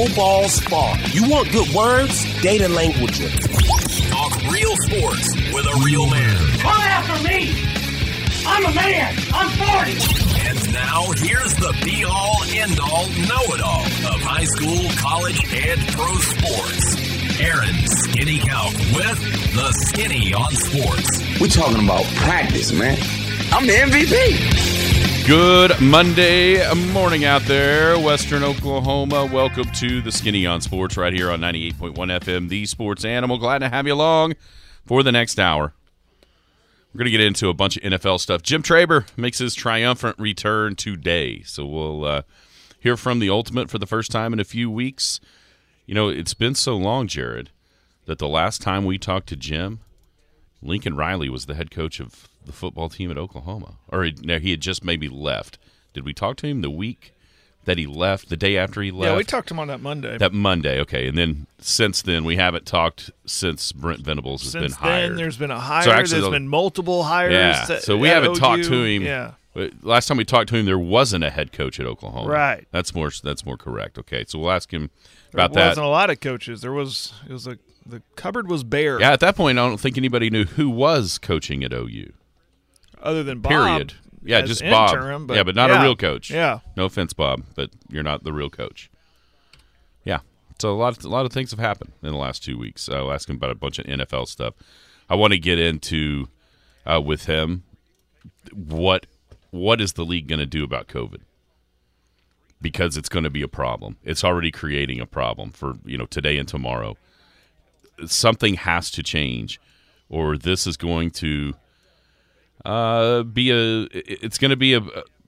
No Balls Bar. You want good words? Data language. Talk real sports with a real man. Come after me! I'm a man! I'm 40! And now, here's the be-all, end-all, know-it-all of high school, college, and pro sports. Aaron Skinny Count with the Skinny on Sports. We're talking about practice, man. I'm the MVP. Good Monday morning out there, Western Oklahoma. Welcome to the Skinny on Sports right here on 98.1 FM, the Sports Animal. Glad to have you along for the next hour. We're going to get into a bunch of NFL stuff. Jim Traber makes his triumphant return today, so we'll hear from the Ultimate for the first time in a few weeks. You know, it's been so long, Jared, that the last time we talked to Jim, Lincoln Riley was the head coach of the football team at Oklahoma. Or he had just maybe left. Did we talk to him the week that he left, the day after he left? Yeah, we talked to him on that Monday. That Monday, okay. And then since then, we haven't talked since Brent Venables has been hired. Since then, there's been a hire. So actually, there's been multiple hires. Yeah, so we haven't talked to him. Yeah. Last time we talked to him, there wasn't a head coach at Oklahoma. Right. That's more correct. Okay, so we'll ask him about There that. wasn't a lot of coaches. The cupboard was bare. Yeah, at that point, I don't think anybody knew who was coaching at OU. Other than Bob. Period. Yeah, as just interim, Bob. But not a real coach. Yeah. No offense, Bob, but you're not the real coach. Yeah. So a lot of things have happened in the last 2 weeks. I'll ask him about a bunch of NFL stuff. I want to get into with him what is the league going to do about COVID? Because it's going to be a problem. It's already creating a problem for today and tomorrow. Something has to change, or this is going to it's going to be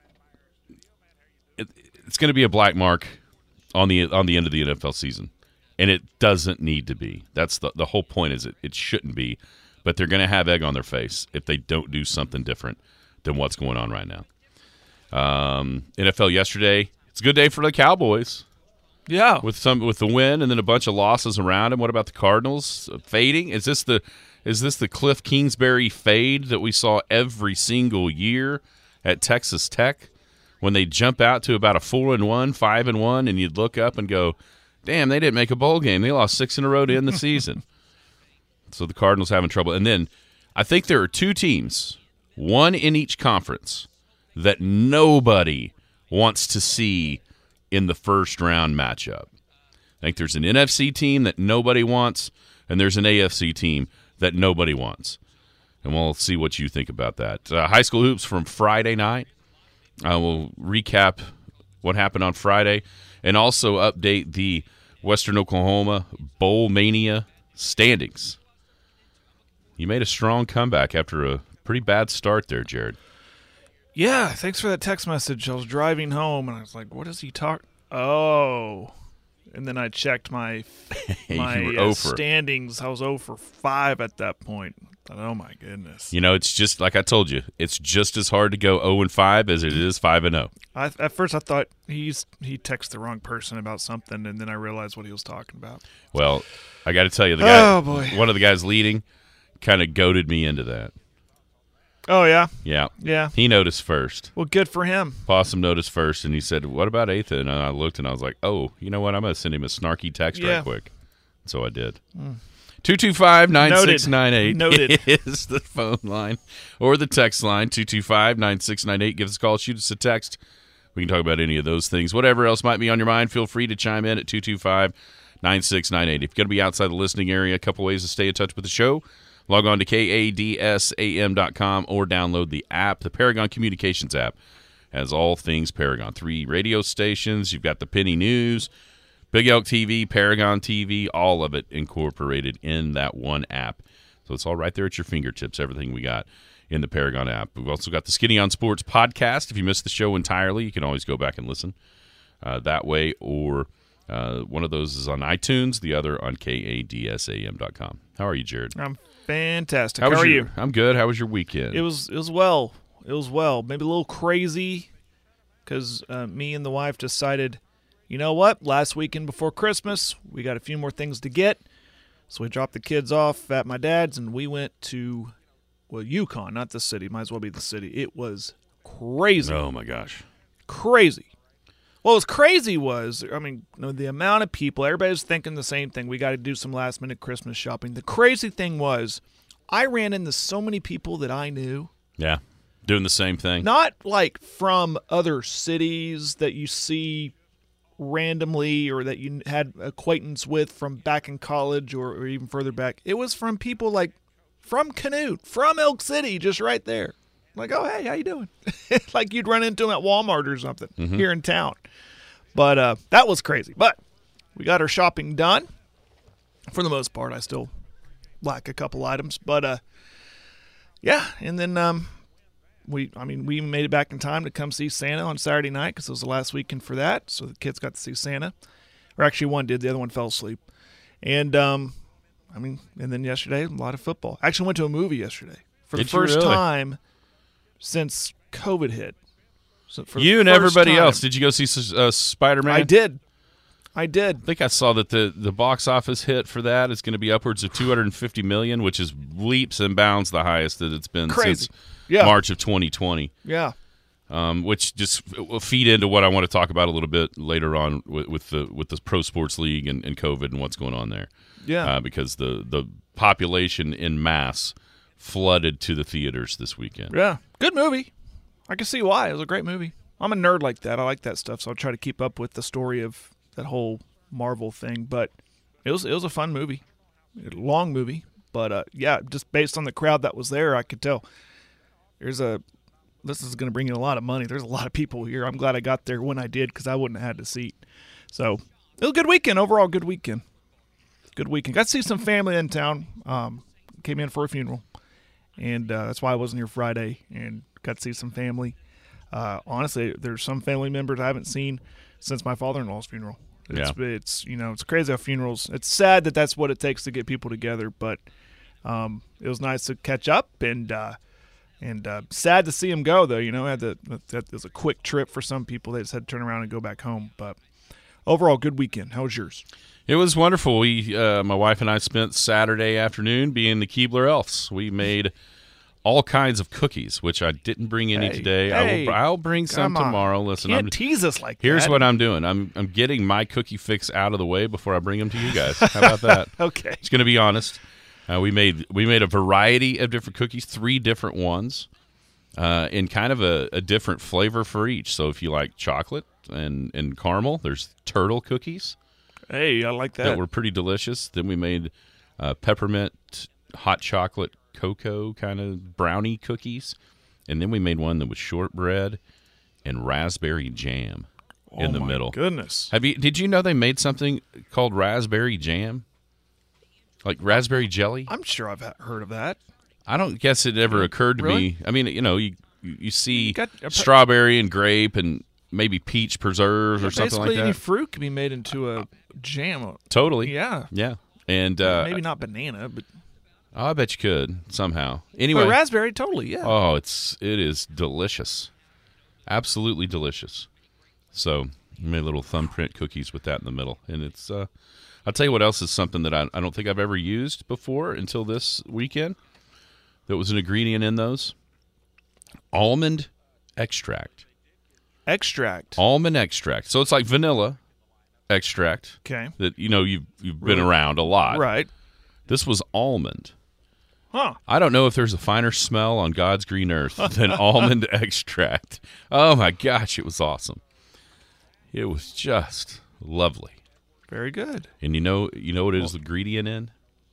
a black mark on the end of the NFL season, and it doesn't need to be. That's the whole point. Is it shouldn't be, but they're going to have egg on their face if they don't do something different than what's going on right now. NFL yesterday, it's a good day for the Cowboys. Yeah, with the win and then a bunch of losses around him. What about the Cardinals fading? Is this the Cliff Kingsbury fade that we saw every single year at Texas Tech when they jump out to about a 4-1, 5-1, and you'd look up and go, "Damn, they didn't make a bowl game. They lost 6 in a row to end the season." So the Cardinals having trouble. And then I think there are two teams, one in each conference, that nobody wants to see in the first round matchup. I think there's an NFC team that nobody wants, and there's an AFC team that nobody wants. And we'll see what you think about that. High school hoops from Friday night. I will recap what happened on Friday and also update the Western Oklahoma Bowl Mania standings. You made a strong comeback after a pretty bad start there, Jared. Yeah, thanks for that text message. I was driving home, and I was like, what does he talk? Oh. And then I checked my standings. I was 0 for 5 at that point. I thought, oh, my goodness. It's just, like I told you, it's just as hard to go 0-5 as it is 5-0. At first, I thought he texted the wrong person about something, and then I realized what he was talking about. Well, I got to tell you, the guy, oh, boy. One of the guys leading kind of goaded me into that. Oh, yeah? Yeah. He noticed first. Well, good for him. Possum noticed first, and he said, "What about Atha?" And I looked, and I was like, "Oh, you know what? I'm going to send him a snarky text right quick." So I did. 225-9698 Noted. is the phone line or the text line, 225-9698. Give us a call, shoot us a text. We can talk about any of those things. Whatever else might be on your mind, feel free to chime in at 225-9698. If you're going to be outside the listening area, a couple ways to stay in touch with the show. Log on to kadsam.com or download the app. The Paragon Communications app has all things Paragon. 3 radio stations. You've got the Penny News, Big Elk TV, Paragon TV, all of it incorporated in that one app. So it's all right there at your fingertips, everything we got in the Paragon app. We've also got the Skinny on Sports podcast. If you missed the show entirely, you can always go back and listen that way, or one of those is on iTunes, the other on kadsam.com. How are you, Jared? I'm fantastic. How are you? I'm good. How was your weekend? It was well. Maybe a little crazy because me and the wife decided, you know what? Last weekend before Christmas, we got a few more things to get. So we dropped the kids off at my dad's, and we went to, Yukon, not the city. Might as well be the city. It was crazy. Oh, my gosh. Crazy. What was crazy was, I mean, the amount of people, everybody was thinking the same thing. We got to do some last-minute Christmas shopping. The crazy thing was, I ran into so many people that I knew. Yeah, doing the same thing. Not like from other cities that you see randomly or that you had acquaintance with from back in college or even further back. It was from people like from Canute, from Elk City, just right there. Like, oh, hey, how you doing? Like you'd run into them at Walmart or something here in town. But that was crazy. But we got our shopping done. For the most part, I still lack a couple items. But, yeah, and then we made it back in time to come see Santa on Saturday night because it was the last weekend for that. So the kids got to see Santa. Or actually one did. The other one fell asleep. And, and then yesterday, a lot of football. I actually went to a movie yesterday for the first time since COVID hit. So you and everybody else, did you go see Spider-Man? I did. I think I saw that the box office hit for that is going to be upwards of $250 million, which is leaps and bounds the highest that it's been since March of 2020. Yeah. Which just will feed into what I want to talk about a little bit later on with the Pro Sports League and COVID and what's going on there. Yeah. Because the population in mass flooded to the theaters this weekend. Yeah. Good movie. I can see why. It was a great movie. I'm a nerd like that. I like that stuff, so I'll try to keep up with the story of that whole Marvel thing. But it was a fun movie. A long movie. But, yeah, just based on the crowd that was there, I could tell this is going to bring in a lot of money. There's a lot of people here. I'm glad I got there when I did because I wouldn't have had a seat. So it was a good weekend. Overall, good weekend. Good weekend. Got to see some family in town. Came in for a funeral. And that's why I wasn't here Friday and got to see some family. Honestly, there's some family members I haven't seen since my father-in-law's funeral. It's crazy how funerals. It's sad that that's what it takes to get people together, but it was nice to catch up and sad to see him go though. That was a quick trip for some people. They just had to turn around and go back home. But overall, good weekend. How was yours? It was wonderful. My wife and I spent Saturday afternoon being the Keebler Elves. We made all kinds of cookies, which I didn't bring any today. I'll bring some tomorrow. Listen, can't tease us like here's that. what I'm doing. I'm getting my cookie fix out of the way before I bring them to you guys. How about that? Okay. Just going to be honest. We made a variety of different cookies, 3 different ones, in kind of a different flavor for each. So if you like chocolate and caramel, there's turtle cookies. Hey, I like that. That were pretty delicious. Then we made peppermint hot chocolate cocoa kind of brownie cookies. And then we made one that was shortbread and raspberry jam in the middle. Oh, my goodness. Did you know they made something called raspberry jam? Like raspberry jelly? I'm sure I've heard of that. I don't guess it ever occurred to Really? me. I mean, you see strawberry and grape and maybe peach preserves or something like basically that. any fruit can be made into a jam. Totally. Yeah. Yeah. And Maybe not banana, but I bet you could somehow. Anyway, raspberry, totally, yeah. Oh, it is delicious. Absolutely delicious. So, we made little thumbprint cookies with that in the middle. And it's I'll tell you what else is something that I don't think I've ever used before until this weekend. That was an ingredient in those. Almond extract. Almond extract. So it's like vanilla extract. Okay. That you've been around a lot. Right. This was almond. Huh. I don't know if there's a finer smell on God's green earth than almond extract. Oh my gosh, it was awesome. It was just lovely. Very good. And you know what it is the ingredient in?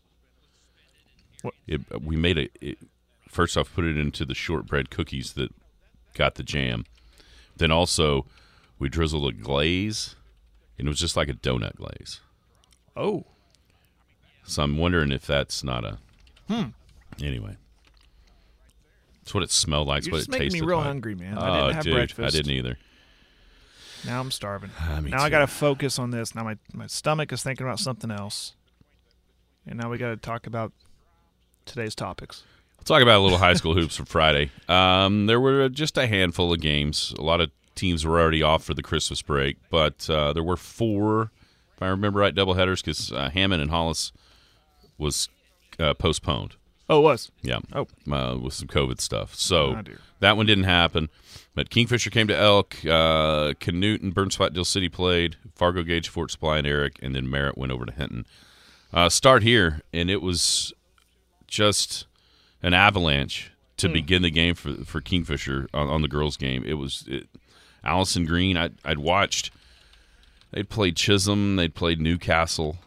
What? We made first off, put it into the shortbread cookies that got the jam. Then also, we drizzled a glaze, and it was just like a donut glaze. Oh. So I'm wondering if that's not a... Anyway. That's what it smelled like. It's what it tasted like. You're just making me real hungry, man. I didn't have breakfast. I didn't either. Now I'm starving. Me now too. I got to focus on this. Now my stomach is thinking about something else. And now we got to talk about today's topics. We'll talk about a little high school hoops for Friday. There were just a handful of games. A lot of teams were already off for the Christmas break, but there were 4, if I remember right, doubleheaders because Hammond and Hollis was postponed. Oh, it was. Yeah. Oh. With some COVID stuff. So Oh, dear. that one didn't happen. But Kingfisher came to Elk. Canute and Burns Flat Deal City played. Fargo Gage, Fort Supply, and Eric. And then Merritt went over to Hinton. Start here, and it was just an avalanche to begin the game for Kingfisher on the girls' game. Allison Green, I'd watched. They'd played Chisholm. They'd played Newcastle.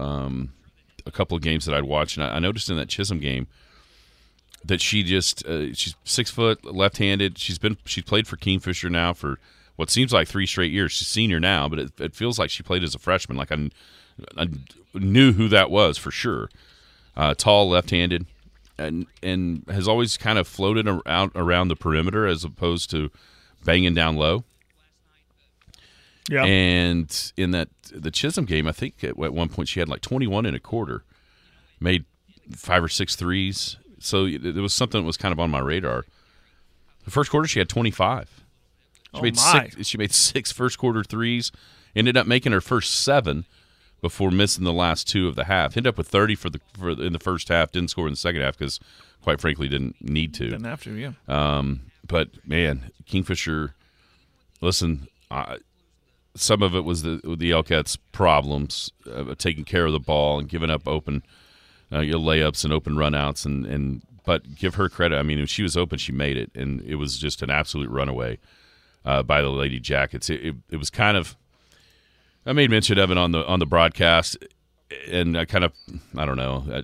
A couple of games that I'd watched, and I noticed in that Chisholm game that she just she's 6 foot, left-handed. She's played for Kingfisher now for what seems like 3 straight years. She's senior now, but it feels like she played as a freshman. Like I knew who that was for sure. Tall, left-handed, and has always kind of floated out around the perimeter as opposed to banging down low. Yeah. And in the Chisholm game, I think at one point she had like 21 and a quarter, made 5 or 6 threes. So it was something that was kind of on my radar. The first quarter, she had 25. She made 6 first quarter threes, ended up making her first 7 before missing the last 2 of the half. Ended up with 30 in the first half, didn't score in the second half because, quite frankly, didn't need to. Didn't have to, yeah. But, man, Kingfisher, listen, some of it was the Elkettes' problems taking care of the ball and giving up open layups and open runouts. But give her credit. I mean, if she was open, she made it, and it was just an absolute runaway by the Lady Jackets. It was kind of – I made mention of it on the broadcast, and I don't know.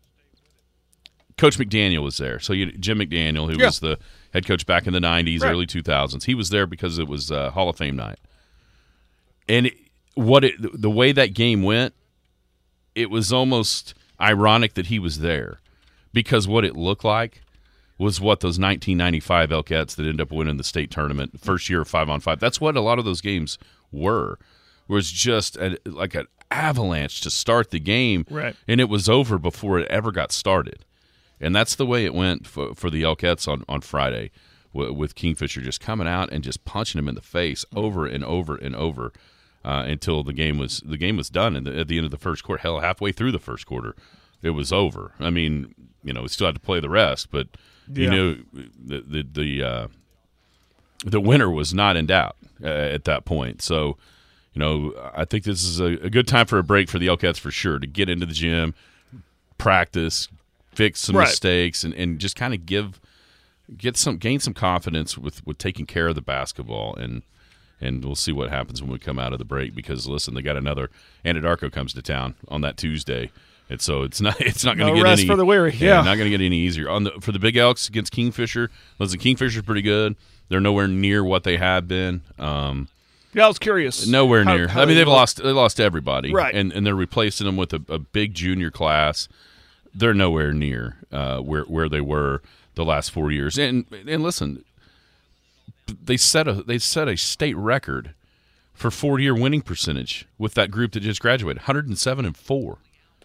Coach McDaniel was there. So Jim McDaniel, who was the head coach back in the 90s, early 2000s, he was there because it was Hall of Fame night. And the way that game went, it was almost ironic that he was there because what it looked like was what those 1995 Elkettes that ended up winning the state tournament, first year of 5-on-5. That's what a lot of those games were. Was just like an avalanche to start the game, right? And it was over before it ever got started. And that's the way it went for the Elkettes on Friday, with Kingfisher just coming out and just punching him in the face over and over and over until the game was done. And at the end of the first quarter, hell, halfway through the first quarter, it was over. I mean, we still had to play the rest, but you knew the winner was not in doubt at that point. So, I think this is a good time for a break for the Elkettes for sure, to get into the gym, practice, fix some mistakes, and just kind of gain some confidence with taking care of the basketball, and we'll see what happens when we come out of the break. Because listen, they got another Anadarko comes to town on that Tuesday, and so it's not going to get rest any for the weary. not going to get any easier for the Big Elks against Kingfisher. Listen, Kingfisher's pretty good. They're nowhere near what they have been. I was curious. Nowhere near. I mean, they lost everybody, right? And they're replacing them with a big junior class. They're nowhere near where they were the last 4 years. And listen, they set a state record for 4-year winning percentage with that group that just graduated. 107-4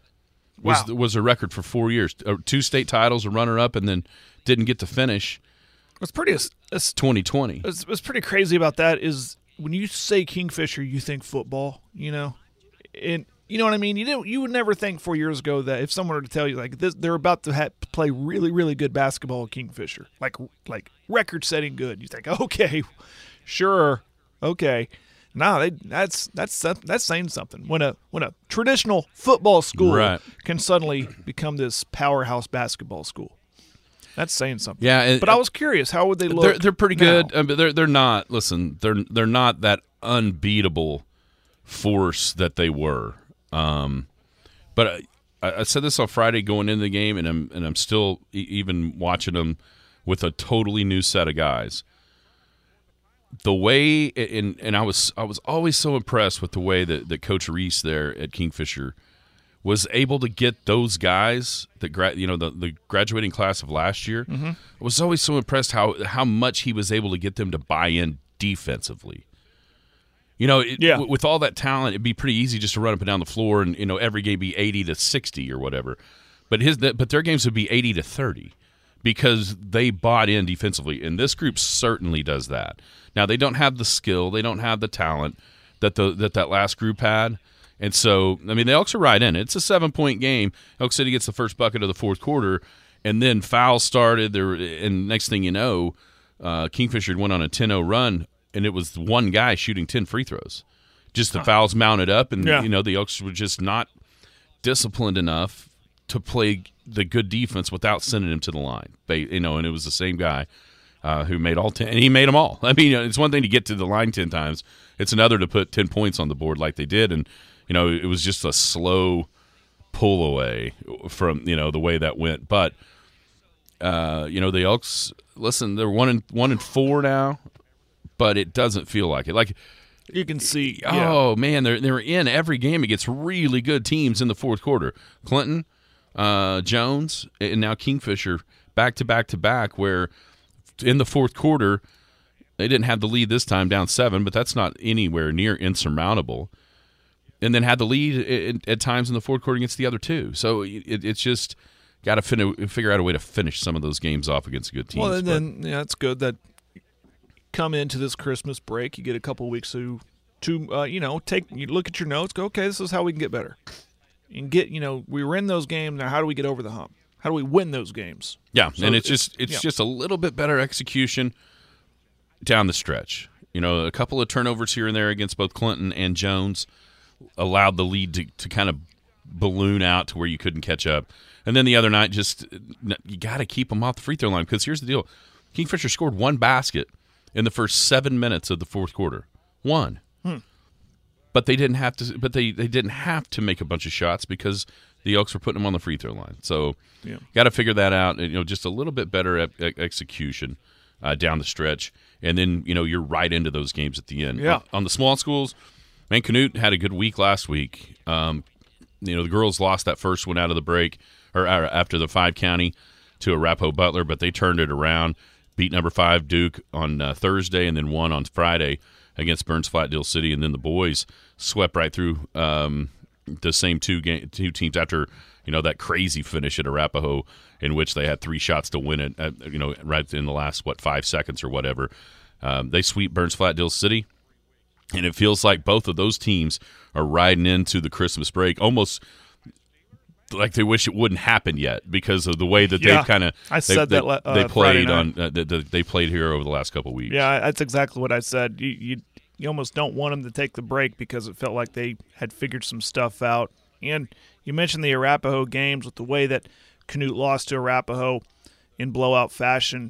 was a record for 4 years. 2 state titles, a runner-up, and then didn't get to finish. It's pretty. 2020. What's pretty crazy about that is when you say Kingfisher, you think football. And you know what I mean. You would never think 4 years ago that if someone were to tell you like this, they're about to play really, really good basketball at Kingfisher, like record-setting good. You think, okay, sure, okay. No, that's saying something. When a traditional football school can suddenly become this powerhouse basketball school, that's saying something. Yeah, but I was curious, how would they look? They're pretty good. But they're not. Listen, they're not that unbeatable force that they were. But I said this on Friday going into the game, and I'm still even watching them with a totally new set of guys. The way and I was always so impressed with the way that Coach Reese there at Kingfisher was able to get those guys that the graduating class of last year. Mm-hmm. I was always so impressed how much he was able to get them to buy in defensively. With all that talent, it'd be pretty easy just to run up and down the floor, and every game be 80-60 or whatever. But their games would be 80-30 because they bought in defensively, and this group certainly does that. Now they don't have the skill, they don't have the talent that last group had, and so I mean the Elks are right in it. It's a 7-point game. Elk City gets the first bucket of the fourth quarter, And then fouls started there, and next thing you know, Kingfisher went on a 10-0 run, and it was one guy shooting 10 free throws. Just the fouls mounted up, and the Elks were just not disciplined enough to play the good defense without sending him to the line. And it was the same guy who made all 10, and he made them all. I mean, it's one thing to get to the line 10 times; it's another to put 10 points on the board like they did, and it was just a slow pull away from the way that went, but. The Elks. Listen, they're 1-4 now, but it doesn't feel like it. Like you can see. Oh man, they're in every game against really good teams in the fourth quarter. Clinton, Jones, and now Kingfisher back to back. Where in the fourth quarter they didn't have the lead this time, down 7, but that's not anywhere near insurmountable. And then had the lead at times in the fourth quarter against the other two. So it's just. Got to figure out a way to finish some of those games off against good teams. Well, and then it's good that come into this Christmas break, you get a couple weeks to you look at your notes, go, okay, this is how we can get better, and we were in those games. Now, how do we get over the hump? How do we win those games? Yeah, so and it's just a little bit better execution down the stretch. A couple of turnovers here and there against both Clinton and Jones allowed the lead to kind of balloon out to where you couldn't catch up. And then the other night, you got to keep them off the free throw line because here's the deal: Kingfisher scored one basket in the first 7 minutes of the fourth quarter, one. But they didn't have to. But they didn't have to make a bunch of shots because the Elks were putting them on the free throw line. So, got to figure that out. And, just a little bit better execution down the stretch, and then you're right into those games at the end. Yeah. On the small schools, man, Canute had a good week last week. The girls lost that first one out of the break. Or after the 5-county to Arapahoe Butler, but they turned it around, beat number 5 Duke on Thursday, and then won on Friday against Burns Flat-Dill City, and then the boys swept right through the same two teams after that crazy finish at Arapahoe in which they had 3 shots to win it right in the last 5 seconds or whatever. They sweep Burns Flat-Dill City, and it feels like both of those teams are riding into the Christmas break almost like they wish it wouldn't happen yet because of the way that they've kind of they played on they played here over the last couple of weeks. Yeah, that's exactly what I said. You almost don't want them to take the break because it felt like they had figured some stuff out. And you mentioned the Arapahoe games with the way that Canute lost to Arapahoe in blowout fashion.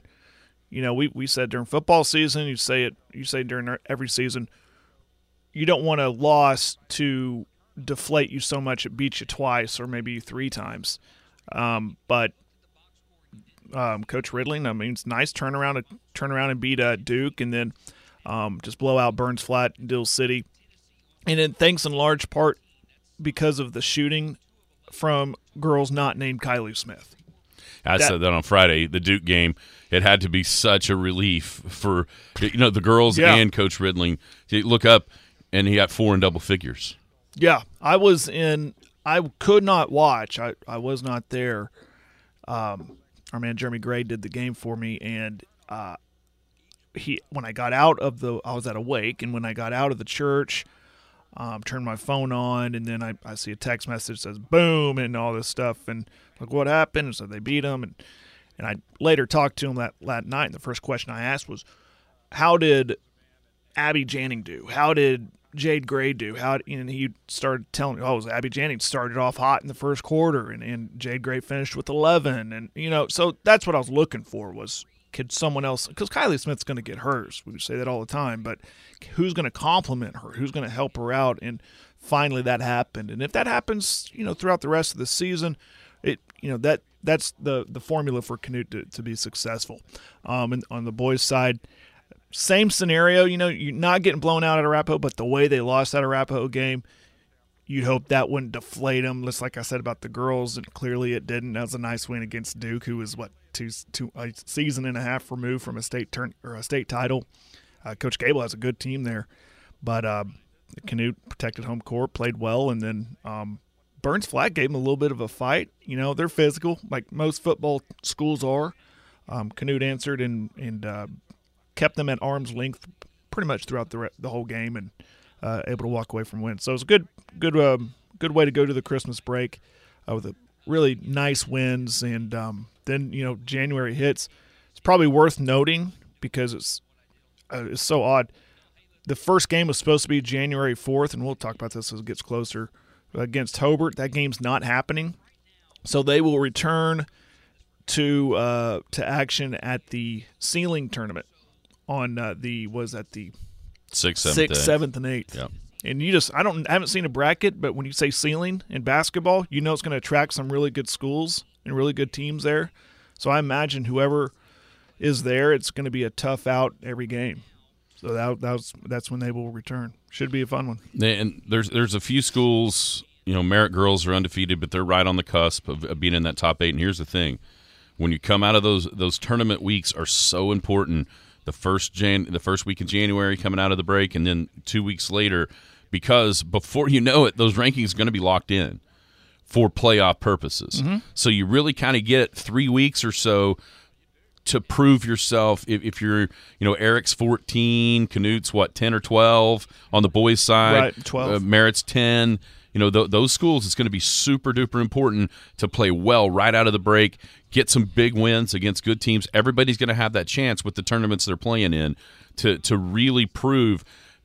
We said during football season, you say during every season, you don't want a loss to deflate you so much it beats you twice or maybe 3 times. But Coach Ridling, it's nice turn around and beat Duke and then just blow out Burns Flat-Dill City. And then thanks in large part because of the shooting from girls not named Kylie Smith. I said that on Friday, the Duke game. It had to be such a relief for the girls and Coach Ridling. You look up and he got 4 in double figures. Yeah, I could not watch. I was not there. Our man Jeremy Gray did the game for me, and when I got out of I was at a wake, and when I got out of the church, turned my phone on, and then I see a text message that says boom and all this stuff, and like what happened? And so they beat them, and I later talked to him that night, and the first question I asked was, how did Abby Janning do? How did Jade Gray do? And he started telling me, Abby Janning started off hot in the first quarter, and Jade Gray finished with 11, and so that's what I was looking for was could someone else, because Kylie Smith's going to get hers. We say that all the time, but who's going to complement her? Who's going to help her out? And finally, that happened. And if that happens, throughout the rest of the season, that's the formula for Canute to be successful. And on the boys' side. Same scenario, you're not getting blown out at Arapahoe, but the way they lost that Arapahoe game, you'd hope that wouldn't deflate them. Just like I said about the girls, and clearly it didn't. That was a nice win against Duke, who was a season and a half removed from a state title. Coach Gable has a good team there, but Canute protected home court, played well, and then Burns Flat gave them a little bit of a fight. They're physical, like most football schools are. Canute answered and kept them at arm's length pretty much throughout the whole game, and able to walk away from wins. So it was a good way to go to the Christmas break with a really nice wins, and then January hits. It's probably worth noting because it's so odd. The first game was supposed to be January 4th, and we'll talk about this as it gets closer, against Hobart. That game's not happening. So they will return to action at the ceiling tournament on the 6th, 7th, and 8th. Yep. And I haven't seen a bracket, but when you say ceiling in basketball, it's going to attract some really good schools and really good teams there. So I imagine whoever is there, it's going to be a tough out every game. So that's when they will return. Should be a fun one. And there's a few schools, Merritt girls are undefeated, but they're right on the cusp of being in that top 8. And here's the thing. When you come out of those tournament weeks are so important. The first week in January coming out of the break, and then 2 weeks later, because before you know it, those rankings are going to be locked in for playoff purposes. Mm-hmm. So you really kind of get 3 weeks or so to prove yourself. If you're, Eric's 14, Canute's 10 or 12 on the boys' side, right, 12. Merritt's 10. Those schools, it's going to be super duper important to play well right out of the break, get some big wins against good teams. Everybody's going to have that chance with the tournaments they're playing in to really prove,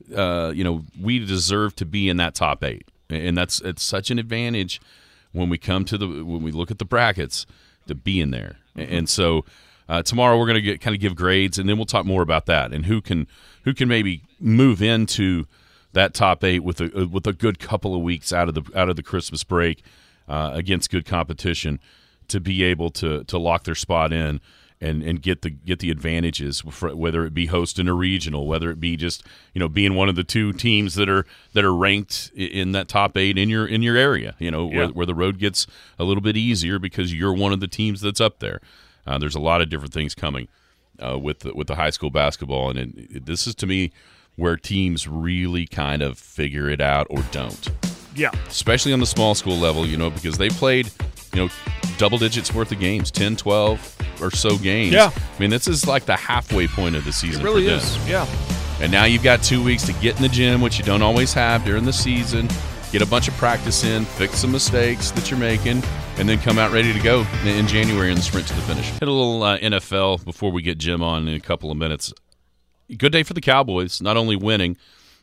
we deserve to be in that top 8. And it's such an advantage when we look at the brackets to be in there. Mm-hmm. And so tomorrow we're going to give grades, and then we'll talk more about that and who can maybe move into that top 8 with a good couple of weeks out of the Christmas break against good competition to be able to lock their spot in and get the advantages, whether it be hosting a regional, whether it be just being one of the 2 teams that are ranked in that top 8 in your area, where the road gets a little bit easier because you're one of the teams that's up there. There's a lot of different things coming with the high school basketball, and this is to me where teams really kind of figure it out or don't. Yeah. Especially on the small school level, because they played, double digits worth of games, 10, 12 or so games. Yeah. I mean, this is like the halfway point of the season. It really for them. is, yeah. And now you've got 2 weeks to get in the gym, which you don't always have during the season, get a bunch of practice in, fix some mistakes that you're making, and then come out ready to go in January in the sprint to the finish. Hit a little NFL before we get Jim on in a couple of minutes. Good day for the Cowboys, not only winning,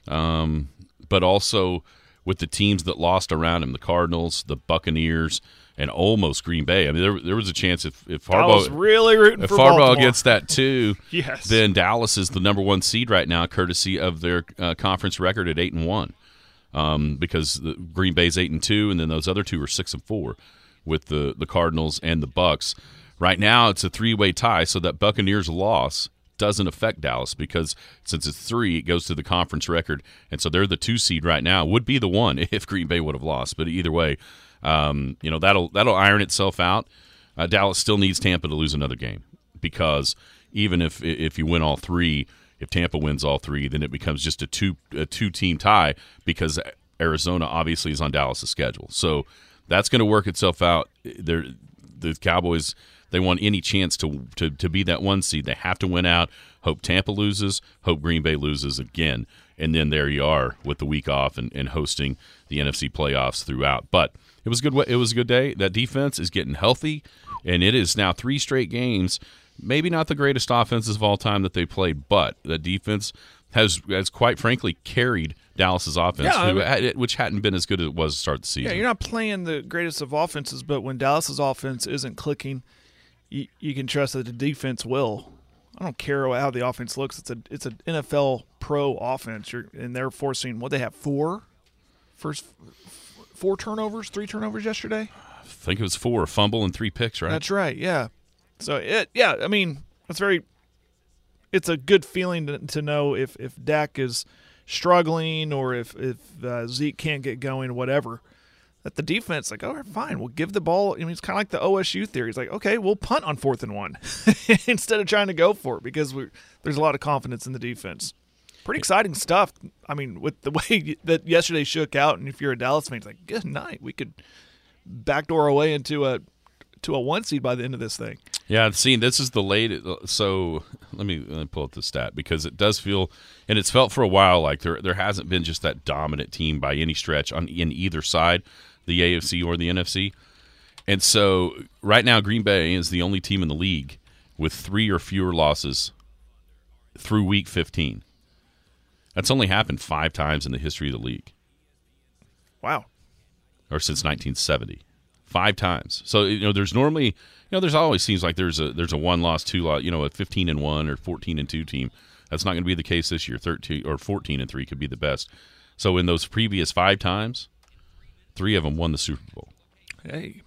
but also with the teams that lost around him, the Cardinals, the Buccaneers, and almost Green Bay. I mean, there was a chance if Harbaugh, I was really rooting for Harbaugh Baltimore. gets that too, yes, then Dallas is the number 1 seed right now, courtesy of their conference record at 8-1, because the Green Bay's 8-2, and then those other 2 are 6-4 with the Cardinals and the Bucs. Right now, it's a 3-way tie, so that Buccaneers loss doesn't affect Dallas because since it's 3, it goes to the conference record, and so they're the 2 seed right now. Would be the 1 if Green Bay would have lost, but either way, that'll iron itself out. Dallas still needs Tampa to lose another game because even if you win all 3, if Tampa wins all 3, then it becomes just a two-team tie because Arizona obviously is on Dallas' schedule. So that's going to work itself out. The Cowboys, they want any chance to be that 1 seed. They have to win out. Hope Tampa loses. Hope Green Bay loses again. And then there you are with the week off and hosting the NFC playoffs throughout. But it was good. It was a good day. That defense is getting healthy, and it is now 3 straight games. Maybe not the greatest offenses of all time that they played, but the defense has quite frankly carried Dallas's offense, which hadn't been as good as it was to start the season. Yeah, you're not playing the greatest of offenses, but when Dallas's offense isn't clicking, you can trust that the defense will. I don't care how the offense looks. It's an NFL pro offense, and they're forcing what they have 4 turnovers, 3 turnovers yesterday. I think it was 4, a fumble and 3 picks, right? That's right. Yeah. So I mean, it's a good feeling to know if Dak is struggling or if Zeke can't get going, whatever. That the defense, like, all right, fine, we'll give the ball. I mean, it's kind of like the OSU theory. It's like, okay, we'll punt on 4th and 1 instead of trying to go for it because there's a lot of confidence in the defense. Pretty exciting stuff. I mean, with the way that yesterday shook out, and if you're a Dallas fan, it's like, good night. We could backdoor our way into a 1 seed by the end of this thing. Yeah, see, this is the late. So let me pull up the stat because it does feel, and it's felt for a while like there hasn't been just that dominant team by any stretch in either side, the AFC or the NFC. And so right now Green Bay is the only team in the league with 3 or fewer losses through Week 15. That's only happened 5 times in the history of the league. Wow. Or since 1970. 5 times. So, there's normally, there's always seems like there's a 1-loss, 2-loss, a 15-1 or 14-2 team. That's not going to be the case this year. 13 or 14-3 could be the best. So in those previous 5 times, 3 of them won the Super Bowl. Hey.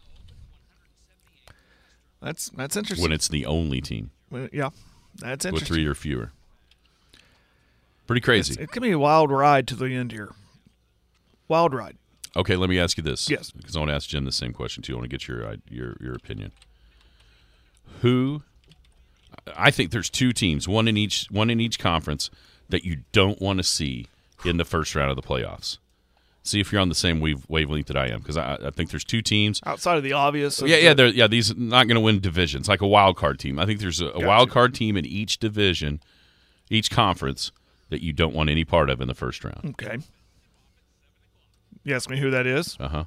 That's interesting. When it's the only team. Yeah. That's interesting. With 3 or fewer. Pretty crazy. It could be a wild ride to the end here. Wild ride. Okay, let me ask you this. Yes. Because I want to ask Jim the same question, too. I want to get your opinion. I think there's 2 teams, one in each conference, that you don't want to see in the first round of the playoffs. See if you're on the same wavelength that I am, because I think there's 2 teams. Outside of the obvious. These are not going to win divisions, like a wild card team. I think there's a wild card team in each division, each conference, that you don't want any part of in the first round. Okay. You ask me who that is? Uh-huh.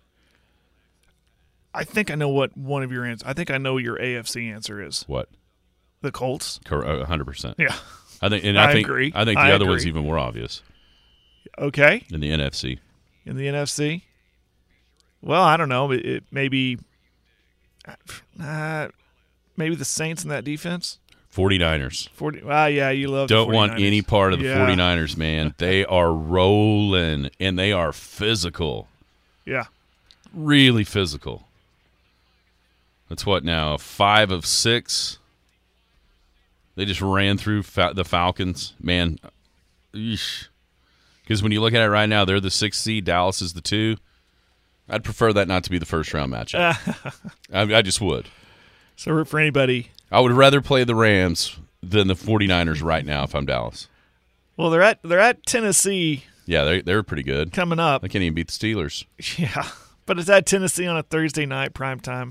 I think I know what one of your answers. I think I know your AFC answer is. What? The Colts. 100%. Yeah. I agree. I think the other one's even more obvious. Okay. In the NFC. In the NFC? Well, I don't know. It maybe the Saints in that defense. 49ers. Yeah, you love Don't the 49ers. want any part of the 49ers, man. They are rolling, and they are physical. Yeah. Really physical. That's what now, 5 of 6. They just ran through the Falcons. Man, because when you look at it right now, they're the 6th seed. Dallas is the 2. I'd prefer that not to be the first-round matchup. I just would. So for anybody. I would rather play the Rams than the 49ers right now if I'm Dallas. Well, they're at Tennessee. Yeah, they're pretty good. Coming up. They can't even beat the Steelers. Yeah, but it's at Tennessee on a Thursday night primetime.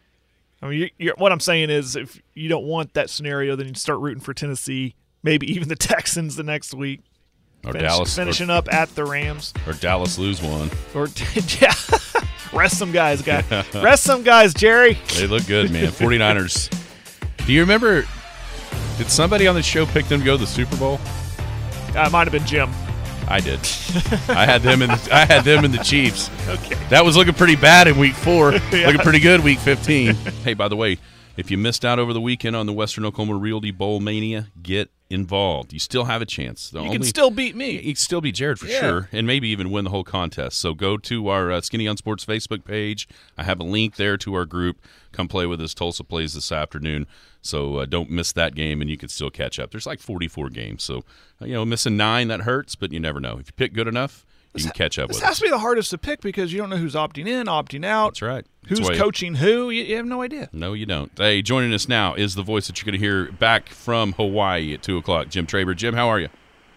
I mean, what I'm saying is if you don't want that scenario, then you start rooting for Tennessee, maybe even the Texans the next week. Or Dallas. Finishing up at the Rams. Or Dallas lose one. Or, yeah. Rest some guys, Rest some guys, Jerry. They look good, man. 49ers. Do you remember, did somebody on the show pick them to go to the Super Bowl? It might have been Jim. I did. I had them in the Chiefs. Okay. That was looking pretty bad in Week 4. Yeah. Looking pretty good Week 15. Hey, by the way, if you missed out over the weekend on the Western Oklahoma Realty Bowl Mania, get involved. You still have a chance. You can still beat me. You can still beat Jared for sure, and maybe even win the whole contest. So go to our Skinny on Sports Facebook page. I have a link there to our group. Come play with us. Tulsa plays this afternoon. So don't miss that game, and you can still catch up. There's like 44 games. So, missing 9, that hurts, but you never know. If you pick good enough, you can catch up with us. This has to be the hardest to pick because you don't know who's opting in, opting out. That's right. Who's coaching who? You have no idea. No, you don't. Hey, joining us now is the voice that you're going to hear back from Hawaii at 2 o'clock, Jim Traber. Jim, how are you?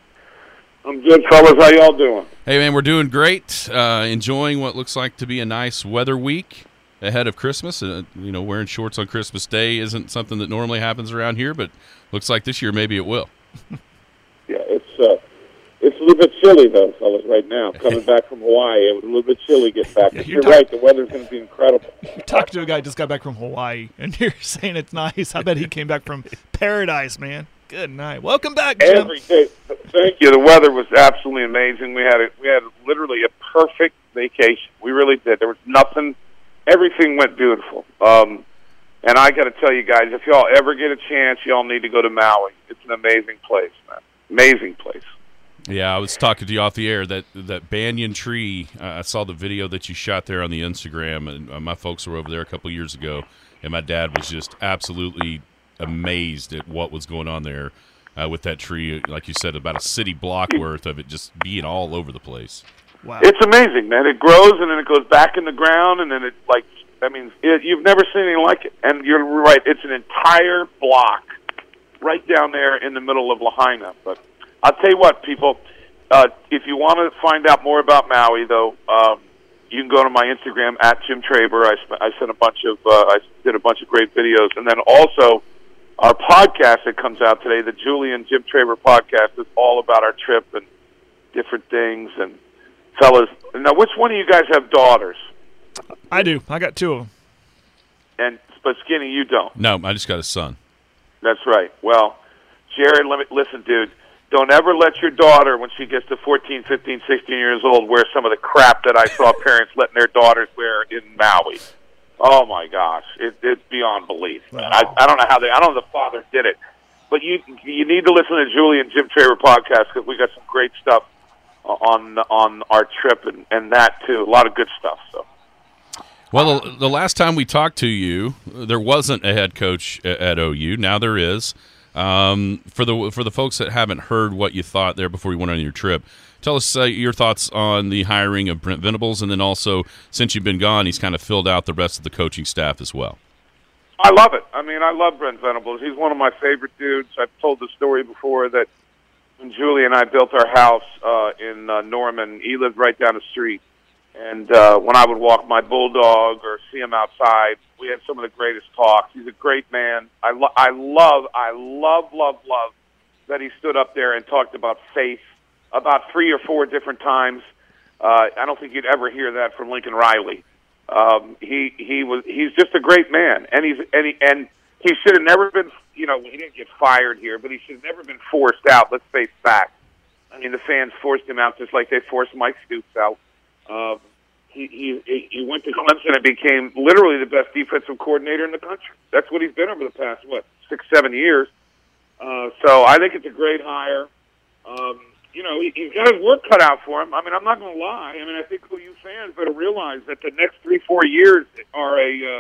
I'm good, fellas. How y'all doing? Hey, man, we're doing great. Enjoying what looks like to be a nice weather week ahead of Christmas. Wearing shorts on Christmas Day isn't something that normally happens around here, but looks like this year maybe it will. Yeah, it's a little bit chilly, though, fellas, right now. Coming back from Hawaii, it was a little bit chilly getting back. Yeah, you're right, the weather's going to be incredible. You talked to a guy who just got back from Hawaii, and you're saying it's nice. I bet he came back from paradise, man. Good night. Welcome back, Jim. Every day. Thank you. The weather was absolutely amazing. We had literally a perfect vacation. We really did. There was nothing. Everything went beautiful. And I got to tell you guys, if y'all ever get a chance, y'all need to go to Maui. It's an amazing place, man. Amazing place. Yeah, I was talking to you off the air. That banyan tree, I saw the video that you shot there on the Instagram, and my folks were over there a couple years ago, and my dad was just absolutely amazed at what was going on there with that tree. Like you said, about a city block worth of it just being all over the place. Wow. It's amazing, man. It grows, and then it goes back in the ground, and then you've never seen anything like it. And you're right, it's an entire block right down there in the middle of Lahaina. But I'll tell you what, people, if you want to find out more about Maui, though, you can go to my Instagram at Jim Traber. I did a bunch of great videos, and then also our podcast that comes out today, the Julie and Jim Traber podcast, is all about our trip and different things. And fellas, now which one of you guys have daughters? I do. I got 2 of them. But Skinny, you don't. No, I just got a son. That's right. Well, Jared, listen, dude. Don't ever let your daughter, when she gets to 14, 15, 16 years old, wear some of the crap that I saw parents letting their daughters wear in Maui. Oh, my gosh. It's beyond belief. Man. I don't know how I don't know the father did it. But you need to listen to Julie and Jim Traver podcast because we got some great stuff on our trip and that, too. A lot of good stuff, so. Well, the last time we talked to you, there wasn't a head coach at OU. Now there is. For the folks that haven't heard what you thought there before you went on your trip, tell us your thoughts on the hiring of Brent Venables, and then also, since you've been gone, he's kind of filled out the rest of the coaching staff as well. I love it. I mean, I love Brent Venables. He's one of my favorite dudes. I've told the story before that when Julie and I built our house in Norman, he lived right down the street. And when I would walk my bulldog or see him outside, we had some of the greatest talks. He's a great man. I love that he stood up there and talked about faith about 3 or 4 different times. I don't think you'd ever hear that from Lincoln Riley. He's just a great man, and he should have never been. He didn't get fired here, but he should have never been forced out. Let's face facts. I mean, the fans forced him out just like they forced Mike Stoops out. He went to Clemson and became literally the best defensive coordinator in the country. That's what he's been over the past, 6-7 years. So I think it's a great hire. He's got his work cut out for him. I mean, I'm not going to lie. I mean, I think OU fans better realize that the next 3-4 years are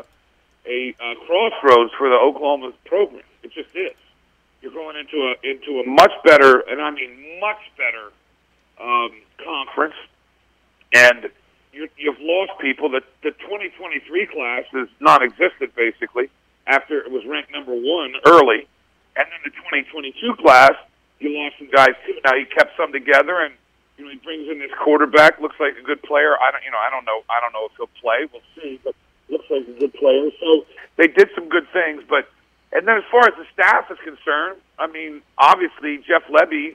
a crossroads for the Oklahoma program. It just is. You're going into a much better, and I mean much better, conference. And you've lost people. The 2023 class is non-existent, basically, after it was ranked number 1 early. And then the 2022 class, you lost some guys, too. Now, he kept some together, and he brings in this quarterback, looks like a good player. I don't know if he'll play. We'll see, but looks like a good player. So they did some good things. And then as far as the staff is concerned, I mean, obviously, Jeff Lebby,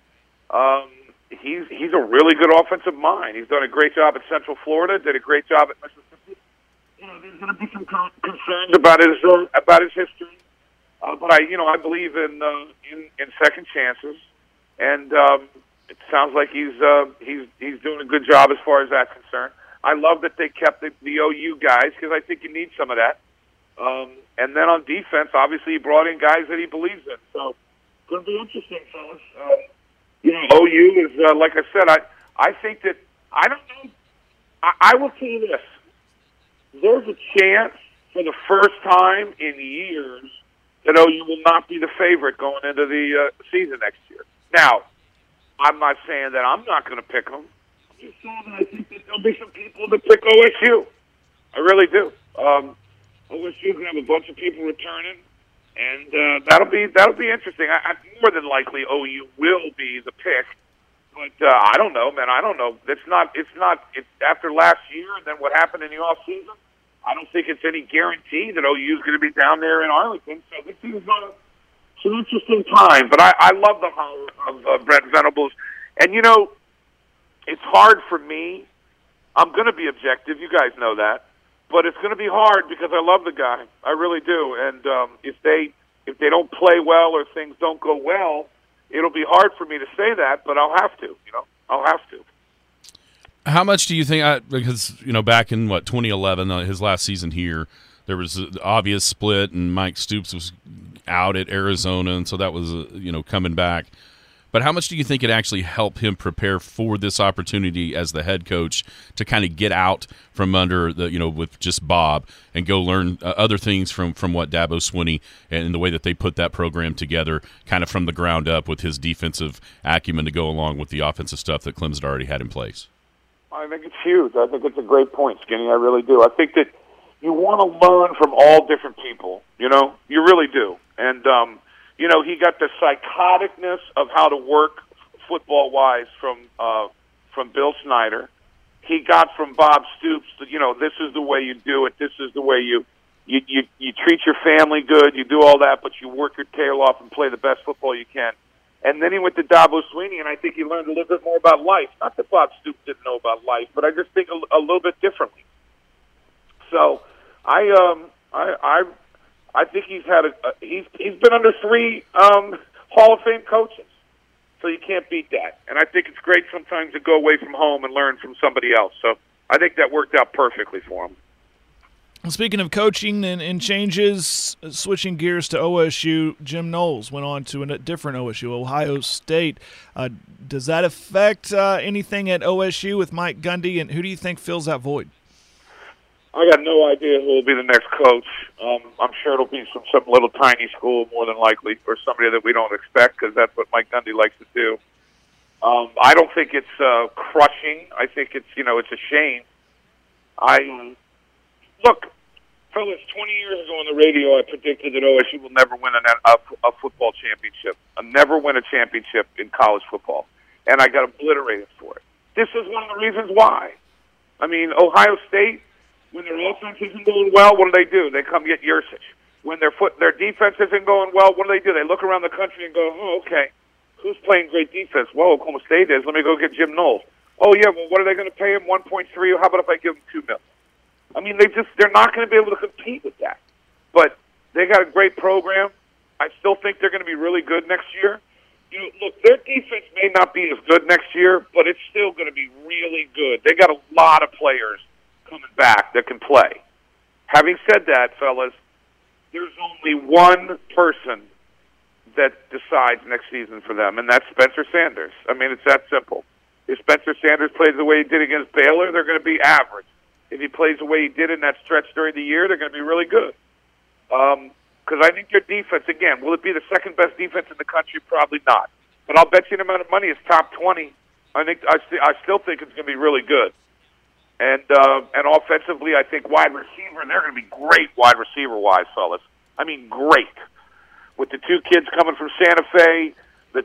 he's a really good offensive mind. He's done a great job at Central Florida, did a great job at Mississippi. There's going to be some concerns about his history, but I believe in second chances, and it sounds like he's doing a good job as far as that's concerned. I love that they kept the OU guys because I think you need some of that. And then on defense, obviously, he brought in guys that he believes in. So it's going to be interesting, fellas. OU is, like I said, I think that, I don't know, I will tell you this. There's a chance for the first time in years that OU will not be the favorite going into the season next year. Now, I'm not saying that I'm not going to pick them. I'm just saying that I think that there'll be some people that pick OSU. I really do. OSU's going to have a bunch of people returning. And that'll be interesting. I more than likely OU will be the pick, but I don't know, man. I don't know. It's after last year and then what happened in the off season. I don't think it's any guarantee that OU is going to be down there in Arlington. So this is it's an interesting time. But I love the hire of Brent Venables, and it's hard for me. I'm going to be objective. You guys know that. But it's going to be hard because I love the guy. I really do. And if they don't play well or things don't go well, it'll be hard for me to say that. But I'll have to. I'll have to. How much do you think? Because back in 2011, his last season here, there was an obvious split, and Mike Stoops was out at Arizona, and so that was coming back. But how much do you think it actually helped him prepare for this opportunity as the head coach to kind of get out from under with just Bob and go learn other things from what Dabo Swinney and the way that they put that program together kind of from the ground up with his defensive acumen to go along with the offensive stuff that Clemson already had in place? I think it's huge. I think it's a great point, Skinny. I really do. I think that you want to learn from all different people. You really do. And, he got the psychoticness of how to work football-wise from Bill Snyder. He got from Bob Stoops, this is the way you do it. This is the way you treat your family good. You do all that, but you work your tail off and play the best football you can. And then he went to Dabo Swinney, and I think he learned a little bit more about life. Not that Bob Stoops didn't know about life, but I just think a little bit differently. So I think he's had he's been under 3 Hall of Fame coaches. So you can't beat that. And I think it's great sometimes to go away from home and learn from somebody else. So I think that worked out perfectly for him. Speaking of coaching and changes, switching gears to OSU, Jim Knowles went on to a different OSU, Ohio State. Does that affect anything at OSU with Mike Gundy, and who do you think fills that void? I got no idea who will be the next coach. I'm sure it'll be some little tiny school more than likely, or somebody that we don't expect, because that's what Mike Gundy likes to do. I don't think it's crushing. I think it's it's a shame. Look, fellas, 20 years ago on the radio, I predicted that OSU will never win a football championship, never win a championship in college football, and I got obliterated for it. This is one of the reasons why. I mean, Ohio State, when their offense isn't going well, what do? They come get Yurcich. When their defense isn't going well, what do? They look around the country and go, oh, okay, who's playing great defense? Well, Oklahoma State is. Let me go get Jim Knowles. Oh, yeah, well, what are they going to pay him, 1.3? How about if I give him $2 million? I mean, they're not going to be able to compete with that. But they got a great program. I still think they're going to be really good next year. Look, their defense may not be as good next year, but it's still going to be really good. They got a lot of players coming back that can play. Having said that, fellas, there's only one person that decides next season for them, and that's Spencer Sanders. I mean, it's that simple. If Spencer Sanders plays the way he did against Baylor, they're going to be average. If he plays the way he did in that stretch during the year, they're going to be really good. Because I think their defense, again, will it be the second best defense in the country? Probably not. But I'll bet you the amount of money is top 20. I still think it's going to be really good. And offensively, I think wide receiver, they're going to be great wide receiver-wise, fellas. I mean, great. With the 2 kids coming from Santa Fe,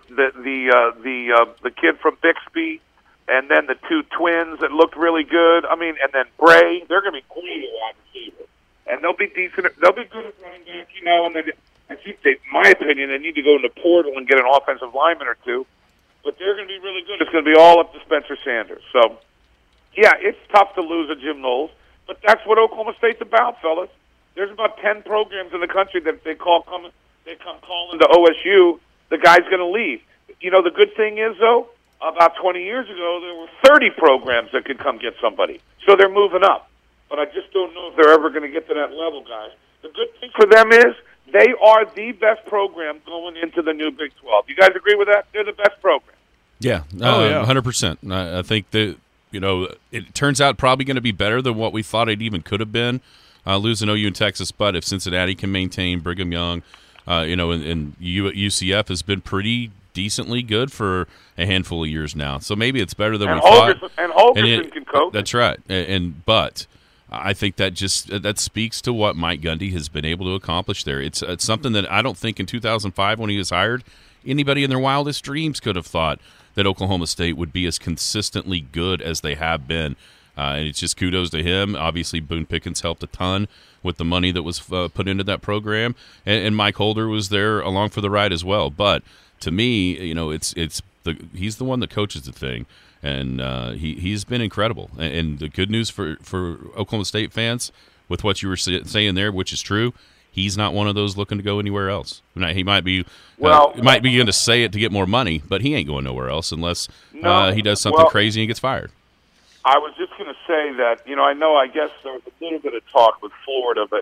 the kid from Bixby, and then the 2 twins that looked really good. I mean, and then Bray, they're going to be great at wide receiver. And they'll be decent. They'll be good at running back, And then I think, in my opinion, they need to go in the portal and get an offensive lineman or 2. But they're going to be really good. It's going to be all up to Spencer Sanders. So, yeah, it's tough to lose a Jim Knowles, but that's what Oklahoma State's about, fellas. There's about 10 programs in the country that they come calling to OSU. The guy's going to leave. The good thing is, though, about 20 years ago, there were 30 programs that could come get somebody. So they're moving up. But I just don't know if they're ever going to get to that level, guys. The good thing for them is they are the best program going into the new Big 12. You guys agree with that? They're the best program. Yeah, 100%. I think that, it turns out probably going to be better than what we thought it even could have been, losing OU and Texas. But if Cincinnati can maintain Brigham Young, and UCF has been pretty decently good for a handful of years now. So maybe it's better than we thought. And Holgerson can coach. That's right. But I think that speaks to what Mike Gundy has been able to accomplish there. It's something that I don't think in 2005 when he was hired, anybody in their wildest dreams could have thought that Oklahoma State would be as consistently good as they have been. And it's just kudos to him. Obviously, Boone Pickens helped a ton with the money that was put into that program, and Mike Holder was there along for the ride as well. But to me, he's the one that coaches the thing, and he's been incredible. And the good news for Oklahoma State fans, with what you were saying there, which is true, he's not one of those looking to go anywhere else. He might be going to say it to get more money, but he ain't going nowhere else unless he does something crazy and gets fired. I was just going to say that, I guess there was a little bit of talk with Florida, but,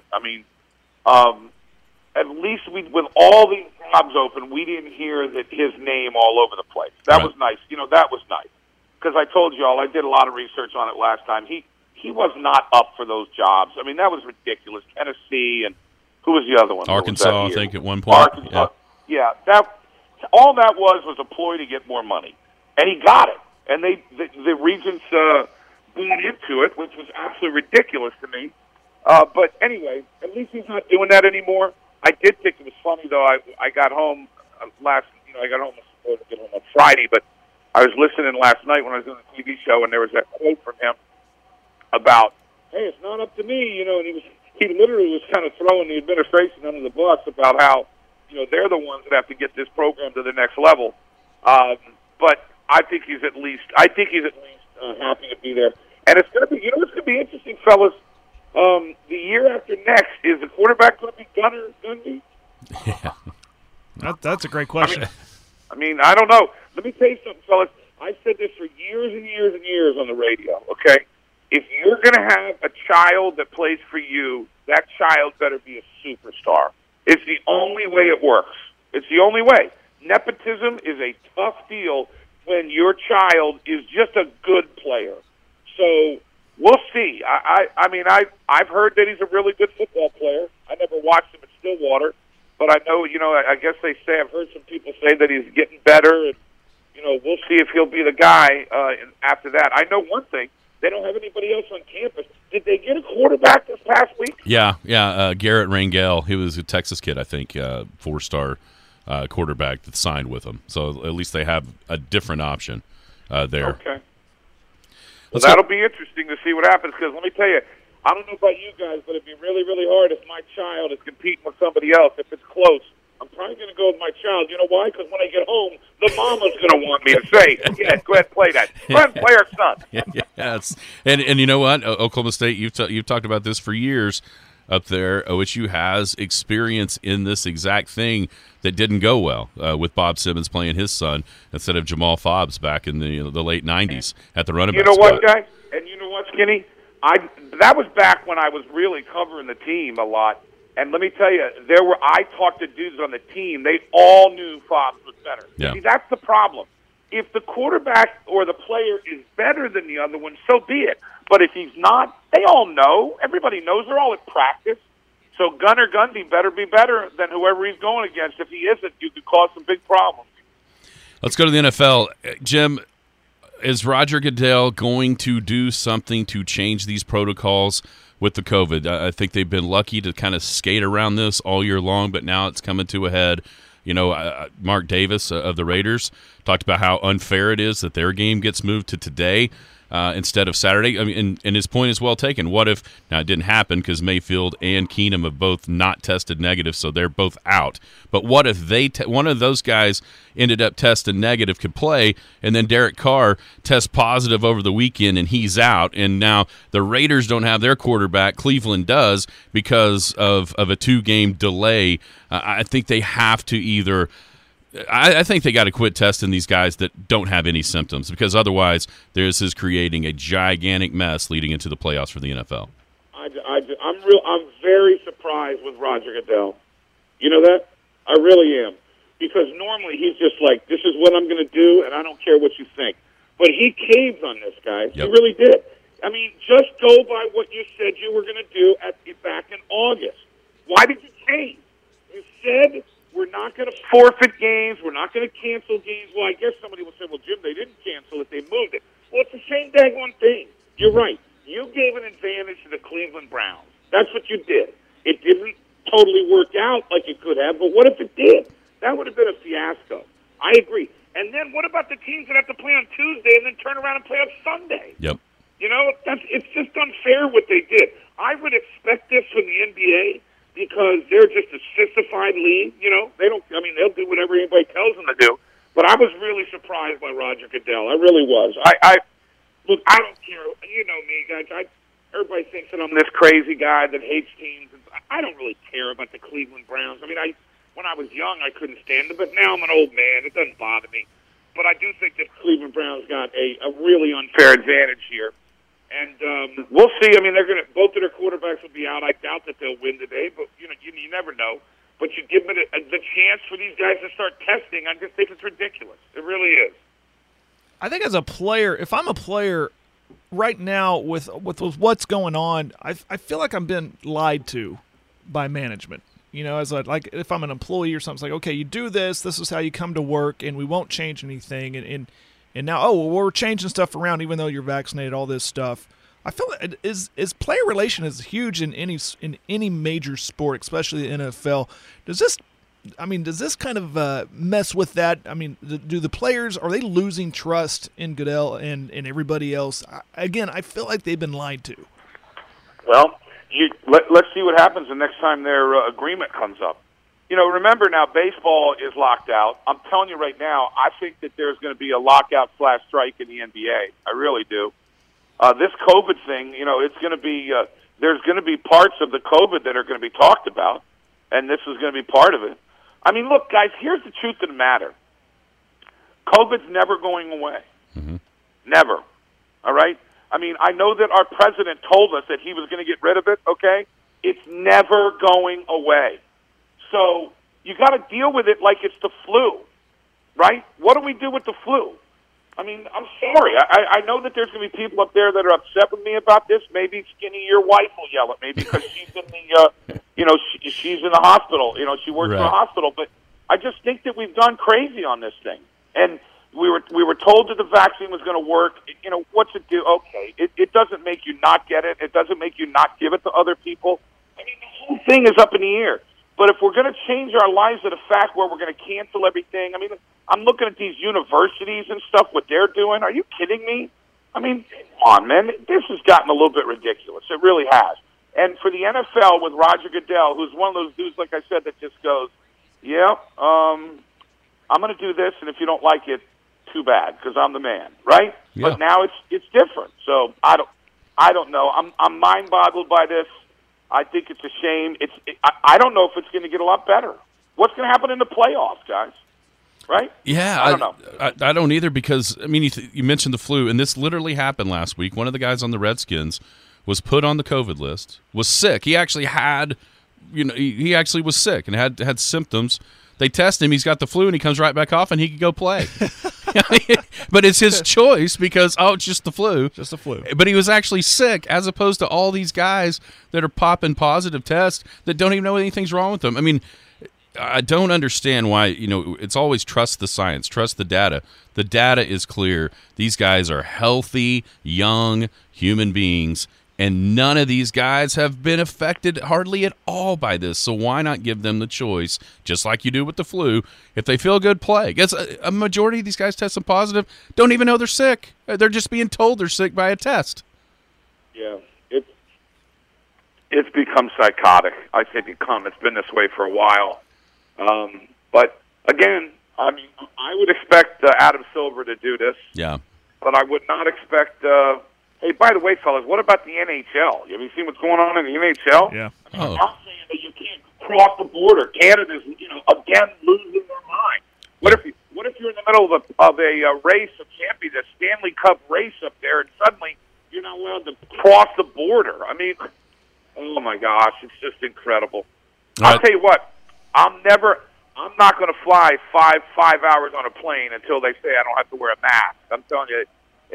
at least with all these jobs open, we didn't hear that his name all over the place. That was nice. That was nice. Because I told you all, I did a lot of research on it last time. He was not up for those jobs. I mean, that was ridiculous. Tennessee, and who was the other one? Arkansas, I think, at one point. Arkansas. Yeah, all that was a ploy to get more money. And he got it. And the Regents bought into it, which was absolutely ridiculous to me. But anyway, at least he's not doing that anymore. I did think it was funny, though. I got home I got home on Friday, but I was listening last night when I was doing the TV show, and there was that quote from him about, "Hey, it's not up to me," and he literally was kind of throwing the administration under the bus about how, they're the ones that have to get this program to the next level. But I think he's at least happy to be there. And it's going to be, it's going to be interesting, fellas. The year after next, is the quarterback going to be Gunnar Gundy? Yeah. That's a great question. I mean, I don't know. Let me tell you something, fellas. I've said this for years and years and years on the radio, okay? If you're going to have a child that plays for you, that child better be a superstar. It's the only way it works. It's the only way. Nepotism is a tough deal when your child is just a good player. So we'll see. I mean, I've heard that he's a really good football player. I never watched him at Stillwater, but I know, I guess they say, I've heard some people say that he's getting better, and, we'll see if he'll be the guy after that. I know one thing. They don't have anybody else on campus. Did they get a quarterback this past week? Yeah. Garrett Rangel, he was a Texas kid, I think, 4-star quarterback that signed with them. So at least they have a different option there. Okay. Well, that'll be interesting to see what happens, because let me tell you, I don't know about you guys, but it'd be really, really hard if my child is competing with somebody else. If it's close, I'm probably going to go with my child. You know why? Because when I get home, the mama's going to want me to say, yeah, go ahead and play that. Go ahead and play our son. Yes. And you know what? Oklahoma State, you've talked about this for years up there. OSU has experience in this exact thing that didn't go well with Bob Simmons playing his son instead of Jamal Fobbs back in the late 90s at the running back spot. You know what, spot. guys? And you know what, Skinny? That was back when I was really covering the team a lot. And let me tell you, I talked to dudes on the team. They all knew Fobbs was better. Yeah. See, that's the problem. If the quarterback or the player is better than the other one, so be it. But if he's not, they all know. Everybody knows. They're all at practice. So Gunnar Gundy better be better than whoever he's going against. If he isn't, you could cause some big problems. Let's go to the NFL. Jim, is Roger Goodell going to do something to change these protocols with the COVID? I think they've been lucky to kind of skate around this all year long, but now it's coming to a head. Mark Davis of the Raiders talked about how unfair it is that their game gets moved to today instead of Saturday. I mean, and his point is well taken. What if – now, it didn't happen because Mayfield and Keenum have both not tested negative, so they're both out. But what if one of those guys ended up testing negative, could play, and then Derek Carr tests positive over the weekend and he's out, and now the Raiders don't have their quarterback, Cleveland does, because of a 2-game delay. I think they have to either – I think they got to quit testing these guys that don't have any symptoms, because otherwise this is creating a gigantic mess leading into the playoffs for the NFL. I'm very surprised with Roger Goodell. You know that? I really am. Because normally he's just like, this is what I'm going to do, and I don't care what you think. But he caved on this, guys. Yep. He really did. I mean, just go by what you said you were going to do back in August. Why did you change? You said we're not going to forfeit games. We're not going to cancel games. Well, I guess somebody will say, well, Jim, they didn't cancel it. They moved it. Well, it's the same daggone thing. You're right. You gave an advantage to the Cleveland Browns. That's what you did. It didn't totally work out like it could have, but what if it did? That would have been a fiasco. I agree. And then what about the teams that have to play on Tuesday and then turn around and play on Sunday? Yep. It's just unfair what they did. I would expect this from the NBA because they're just a sissified league. They'll do whatever anybody tells them to do. But I was really surprised by Roger Goodell. I really was. Look, I don't care. You know me, guys. Everybody thinks that I'm this crazy guy that hates teams. I don't really care about the Cleveland Browns. I mean, when I was young, I couldn't stand them, but now I'm an old man. It doesn't bother me. But I do think that Cleveland Browns got a really unfair advantage here. And we'll see. I mean, both of their quarterbacks will be out. I doubt that they'll win today, but you never know. But you give them the chance for these guys to start testing. I just think it's ridiculous. It really is. I think as a player, if I'm a player right now with what's going on, I feel like I'm being lied to by management. As like if I'm an employee or something, it's like, okay, you do this is how you come to work, and we won't change anything. And now, we're changing stuff around even though you're vaccinated, all this stuff. I feel like is player relation is huge in any major sport, especially the NFL. Does this kind of mess with that? I mean, do the players, are they losing trust in Goodell and everybody else? Again, I feel like they've been lied to. Well, let's see what happens the next time their agreement comes up. Remember now, baseball is locked out. I'm telling you right now, I think that there's going to be a lockout/strike in the NBA. I really do. This COVID thing, it's going to be there's going to be parts of the COVID that are going to be talked about, and this is going to be part of it. I mean, look, guys, here's the truth of the matter. COVID's never going away. Mm-hmm. Never. All right? I mean, I know that our president told us that he was going to get rid of it, okay? It's never going away. So you got to deal with it like it's the flu, right? What do we do with the flu? I mean, I'm sorry. I know that there's going to be people up there that are upset with me about this. Maybe Skinny, your wife will yell at me because she's in the, she's in the hospital. You know, she works in the hospital. But I just think that we've gone crazy on this thing. And we were told that the vaccine was going to work. You know, what's it do? Okay, it doesn't make you not get it. It doesn't make you not give it to other people. I mean, the whole thing is up in the air. But if we're going to change our lives to the fact where we're going to cancel everything, I mean, I'm looking at these universities and stuff, what they're doing. Are you kidding me? I mean, come on, man. This has gotten a little bit ridiculous. It really has. And for the NFL with Roger Goodell, who's one of those dudes, like I said, that just goes, yeah, I'm going to do this, and if you don't like it, too bad, because I'm the man, right? Yeah. But now it's different. So I don't know. I'm mind-boggled by this. I think it's a shame. I don't know if it's going to get a lot better. What's going to happen in the playoffs, guys? Right? Yeah, I don't know. I don't either because, I mean, you mentioned the flu, and this literally happened last week. One of the guys on the Redskins was put on the COVID list, was sick. He actually had, he actually was sick and had symptoms. They test him, he's got the flu, and he comes right back off, and he could go play. But it's his choice because, it's just the flu. Just the flu. But he was actually sick, as opposed to all these guys that are popping positive tests that don't even know anything's wrong with them. I mean, I don't understand why, it's always trust the science, trust the data. The data is clear. These guys are healthy, young human beings, and none of these guys have been affected hardly at all by this. So why not give them the choice, just like you do with the flu? If they feel good, play. Because a majority of these guys testing positive don't even know they're sick. They're just being told they're sick by a test. Yeah, it's become psychotic. I say it's been this way for a while. But again, I mean, I would expect Adam Silver to do this. Yeah. But I would not expect. Hey, by the way, fellas, what about the NHL? Have you seen what's going on in the NHL? Yeah. I mean, I'm saying that you can't cross the border. Canada's, again losing their mind. What if you're in the middle of a race, a champion, a Stanley Cup race up there, and suddenly you're not allowed to cross the border? I mean, oh my gosh, it's just incredible. I'll tell you what. I'm not going to fly five hours on a plane until they say I don't have to wear a mask. I'm telling you,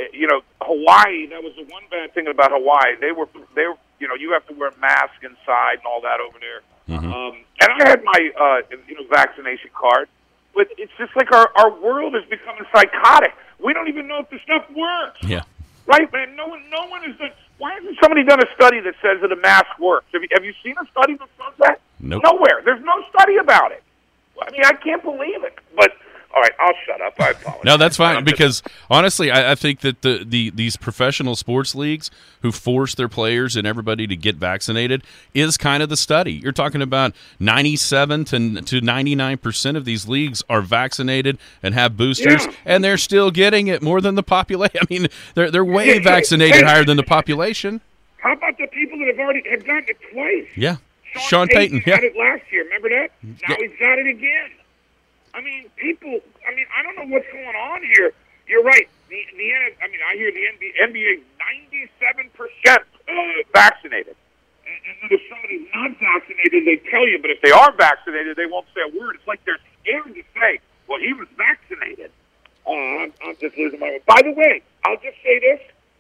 Hawaii. That was the one bad thing about Hawaii. They were, you have to wear a mask inside and all that over there. Mm-hmm. And I had my, vaccination card, but it's just like our world is becoming psychotic. We don't even know if the stuff works. Yeah. Right, man. No one is done. Why hasn't somebody done a study that says that a mask works? Have you seen a study that says that? Nope. Nowhere. There's no study about it. I mean, I can't believe it. But all right, I'll shut up. I apologize. No, that's fine because honestly, I think that these professional sports leagues who force their players and everybody to get vaccinated is kind of the study. You're talking about 97 to 99% of these leagues are vaccinated and have boosters, and they're still getting it more than the population. I mean, they're way vaccinated higher than the population. How about the people that have gotten it twice? Yeah, Sean Payton got it last year. Remember that? Now he's got it again. I mean, I don't know what's going on here. You're right. I hear the NBA is 97% vaccinated. And if somebody's not vaccinated, they tell you. But if they are vaccinated, they won't say a word. It's like they're scared to say, well, he was vaccinated. I'm just losing my mind. By the way, I'll just say this.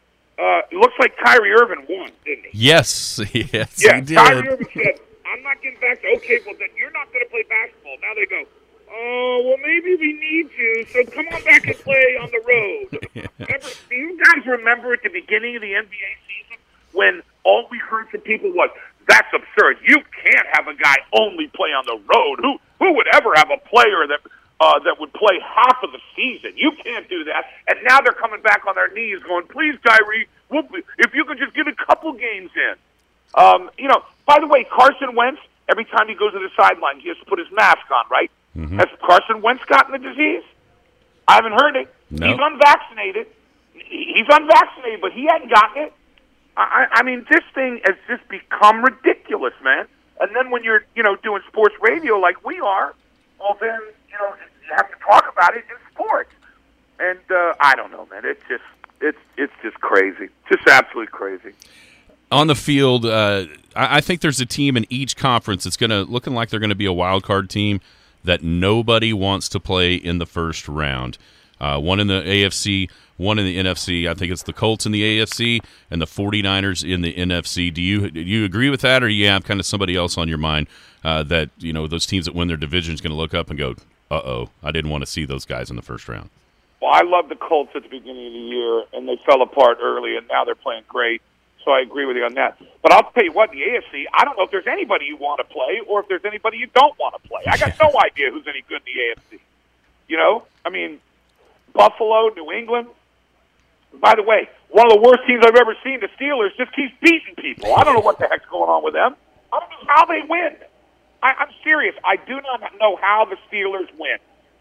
It looks like Kyrie Irving won, didn't he? Yes, he did. Kyrie Irving said, I'm not getting vaccinated. Okay, well, then you're not going to play basketball. Now they go, oh, well, maybe we need you, so come on back and play on the road. Do you guys remember at the beginning of the NBA season when all we heard from people was, that's absurd. You can't have a guy only play on the road. Who would ever have a player that would play half of the season? You can't do that. And now they're coming back on their knees going, please, Kyrie, if you could just get a couple games in. By the way, Carson Wentz, every time he goes to the sideline, he has to put his mask on, right? Mm-hmm. Has Carson Wentz gotten the disease? I haven't heard it. No. He's unvaccinated. But he hadn't gotten it. I mean, this thing has just become ridiculous, man. And then when you're, doing sports radio like we are, well, then, you have to talk about it in sports. And I don't know, man. It's just crazy. Just absolutely crazy. On the field, I think there's a team in each conference that's looking like they're going to be a wild card team that nobody wants to play in the first round. One in the AFC, one in the NFC. I think it's the Colts in the AFC and the 49ers in the NFC. Do you agree with that, or you have kind of somebody else on your mind that those teams that win their division is going to look up and go, uh-oh, I didn't want to see those guys in the first round? Well, I loved the Colts at the beginning of the year, and they fell apart early, and now they're playing great. So I agree with you on that. But I'll tell you what, in the AFC, I don't know if there's anybody you want to play or if there's anybody you don't want to play. I got no idea who's any good in the AFC. I mean, Buffalo, New England. By the way, one of the worst teams I've ever seen, the Steelers, just keeps beating people. I don't know what the heck's going on with them. I don't know how they win. I'm serious. I do not know how the Steelers win.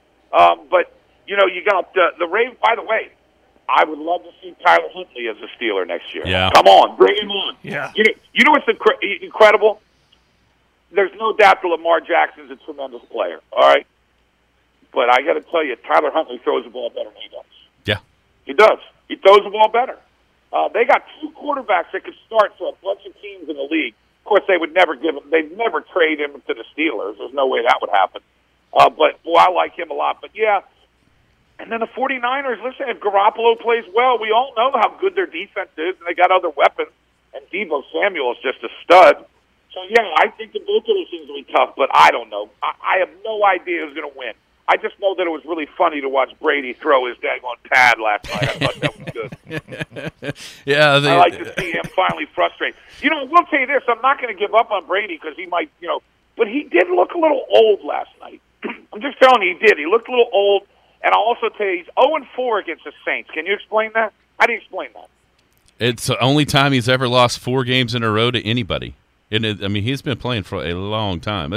But, you got the Ravens. By the way, I would love to see Tyler Huntley as a Steeler next year. Yeah. Come on, bring him on. Yeah. You know what's incredible? There's no doubt that Lamar Jackson's a tremendous player, all right? But I got to tell you, Tyler Huntley throws the ball better than he does. Yeah. He does. He throws the ball better. They got two quarterbacks that could start for a bunch of teams in the league. Of course, they'd never trade him to the Steelers. There's no way that would happen. But, boy, I like him a lot. But, yeah. And then the 49ers, listen, if Garoppolo plays well, we all know how good their defense is, and they got other weapons. And Deebo Samuel is just a stud. So, yeah, I think that both of those things will be tough, but I don't know. I have no idea who's going to win. I just know that it was really funny to watch Brady throw his daggone pad last night. I thought that was good. Yeah, I like to see him finally frustrate. We'll tell you this. I'm not going to give up on Brady because he might, but he did look a little old last night. I'm just telling you, he did. He looked a little old. And I'll also tell you, he's 0-4 against the Saints. Can you explain that? How do you explain that? It's the only time he's ever lost 4 games in a row to anybody. And he's been playing for a long time.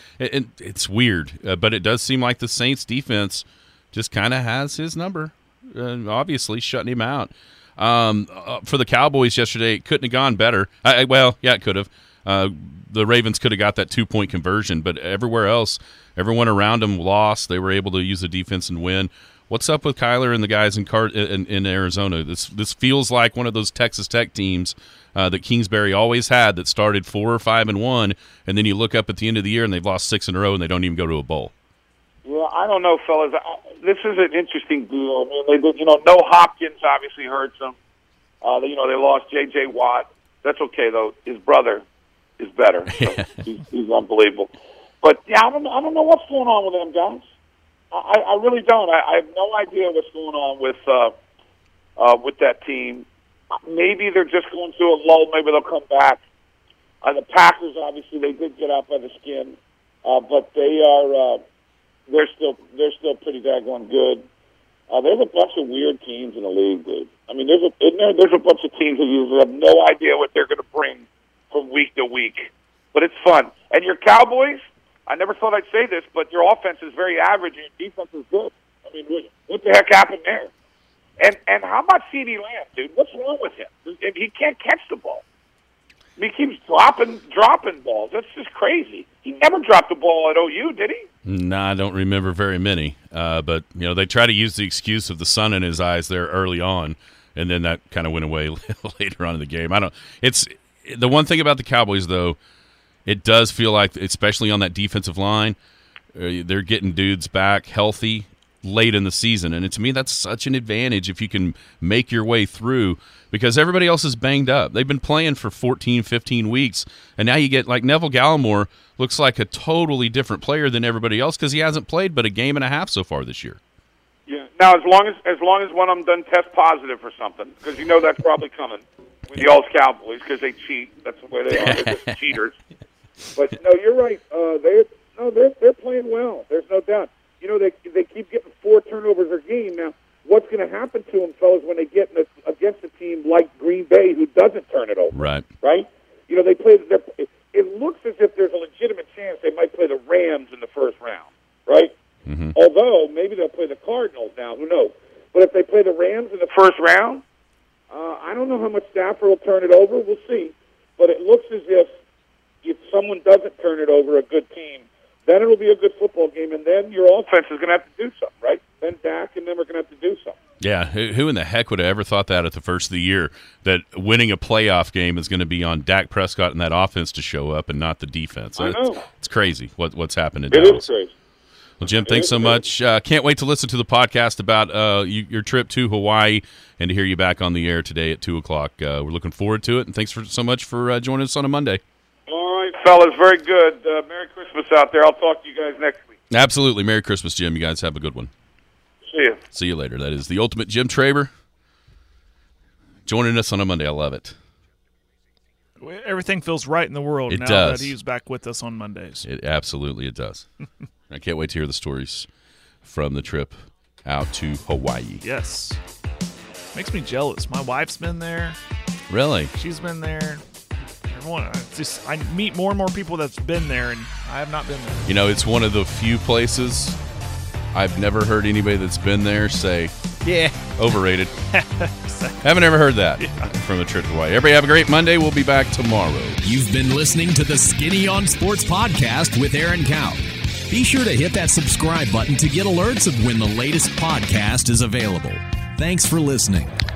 It's weird, but it does seem like the Saints defense just kind of has his number, obviously shutting him out. For the Cowboys yesterday, it couldn't have gone better. It could have. The Ravens could have got that 2-point conversion, but everywhere else, everyone around them lost. They were able to use the defense and win. What's up with Kyler and the guys in Arizona? This feels like one of those Texas Tech teams that Kingsbury always had that started 4 or 5-1, and then you look up at the end of the year and they've lost 6 in a row and they don't even go to a bowl. Yeah, I don't know, fellas. This is an interesting deal. I mean, no Hopkins obviously hurts them. They lost J.J. Watt. That's okay though. His brother is better. So he's unbelievable. But yeah, I don't know what's going on with them guys. I really don't. I have no idea what's going on with that team. Maybe they're just going through a lull. Maybe they'll come back. The Packers, obviously, they did get out by the skin, but they're still pretty daggone good. There's a bunch of weird teams in the league, dude. I mean, there's a bunch of teams that usually have no idea what they're going to bring from week to week, but it's fun. And your Cowboys, I never thought I'd say this, but your offense is very average and your defense is good. I mean, what the heck happened there? And how about CeeDee Lamb, dude? What's wrong with him? He can't catch the ball. I mean, he keeps dropping balls. That's just crazy. He never dropped the ball at OU, did he? No, I don't remember very many. But they try to use the excuse of the sun in his eyes there early on, and then that kind of went away later on in the game. It's the one thing about the Cowboys, though. It does feel like, especially on that defensive line, they're getting dudes back healthy late in the season. And to me, that's such an advantage if you can make your way through, because everybody else is banged up. They've been playing for 14, 15 weeks, and now you get like Neville Gallimore looks like a totally different player than everybody else because he hasn't played but a game and a half so far this year. Yeah. Now, as long as one of them doesn't test positive for something, because that's probably coming with the old Cowboys because they cheat. That's the way they are. They're just cheaters. But no, you're right. They're playing well. There's no doubt. They keep getting 4 turnovers a game. Now, what's going to happen to them, fellas, when they get against a team like Green Bay who doesn't turn it over? Right. Right. They play. It looks as if there's a legitimate chance they might play the Rams in the first round. Right. Mm-hmm. Although maybe they'll play the Cardinals now. Who knows? But if they play the Rams in the first round, I don't know how much Stafford will turn it over. We'll see. But it looks as if someone doesn't turn it over, a good team, then it'll be a good football game, and then your offense is going to have to do something, right? Then Dak and them are going to have to do something. Yeah, who in the heck would have ever thought that at the first of the year, that winning a playoff game is going to be on Dak Prescott and that offense to show up and not the defense? I know. It's crazy what's happened in It Dallas. is crazy. Well, Jim, thanks so much. Can't wait to listen to the podcast about your trip to Hawaii and to hear you back on the air today at 2 o'clock. We're looking forward to it, and thanks so much for joining us on a Monday. All right, fellas, very good. Merry Christmas out there. I'll talk to you guys next week. Absolutely. Merry Christmas, Jim. You guys have a good one. See you. See you later. That is the ultimate Jim Traber joining us on a Monday. I love it. Everything feels right in the world It now does. that he's back with us on Mondays. It does. I can't wait to hear the stories from the trip out to Hawaii. Yes. Makes me jealous. My wife's been there. Really? She's been there. Everyone, I meet more and more people that's been there, and I have not been there. You know, it's one of the few places I've never heard anybody that's been there say, yeah, overrated. Haven't ever heard that from a trip to Hawaii. Everybody have a great Monday. We'll be back tomorrow. You've been listening to the Skinny on Sports podcast with Aaron Cow. Be sure to hit that subscribe button to get alerts of when the latest podcast is available. Thanks for listening.